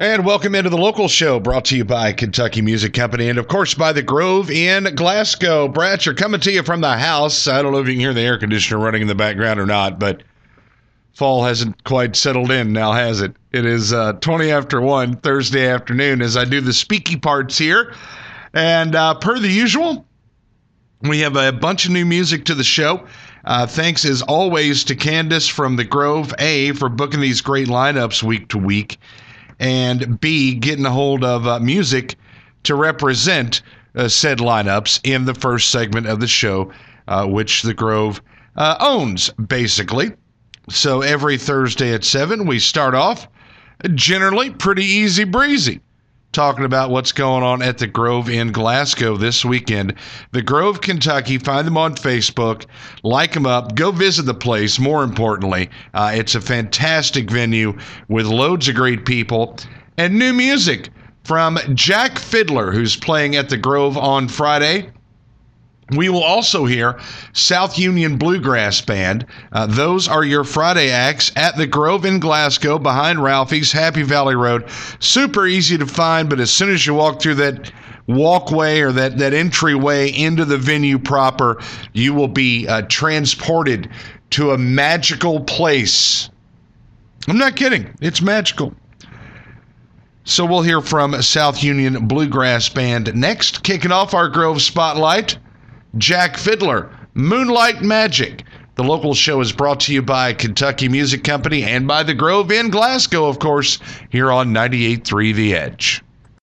And welcome into the local show brought to you by Kentucky Music Company and, of course, by the Grove in Glasgow. Bratcher coming to you from the house. I don't know if you can hear the air conditioner running in the background or not, but fall hasn't quite settled in now, has it? It is 20 after 1 Thursday afternoon as I do the speaky parts here. And per the usual, we have a bunch of new music to the show. Thanks, as always, to Candace from the Grove, A, for booking these great lineups week to week, and B, getting a hold of music to represent said lineups in the first segment of the show, which the Grove owns, basically. So every Thursday at 7, we start off generally pretty easy breezy, talking about what's going on at the Grove in Glasgow this weekend. The Grove, Kentucky. Find them on Facebook. Like them up. Go visit the place, more importantly. It's a fantastic venue with loads of great people and new music from Jack Fiddler, who's playing at the Grove on Friday. We will also hear South Union Bluegrass Band. Those are your Friday acts at the Grove in Glasgow behind Ralphie's, Happy Valley Road. Super easy to find, but as soon as you walk through that walkway or that entryway into the venue proper, you will be transported to a magical place. I'm not kidding. It's magical. So we'll hear from South Union Bluegrass Band next. Kicking off our Grove Spotlight, Jack Fiddler, Moonlight Magic. The local show is brought to you by Kentucky Music Company and by the Grove in Glasgow, of course, here on 98.3 The Edge.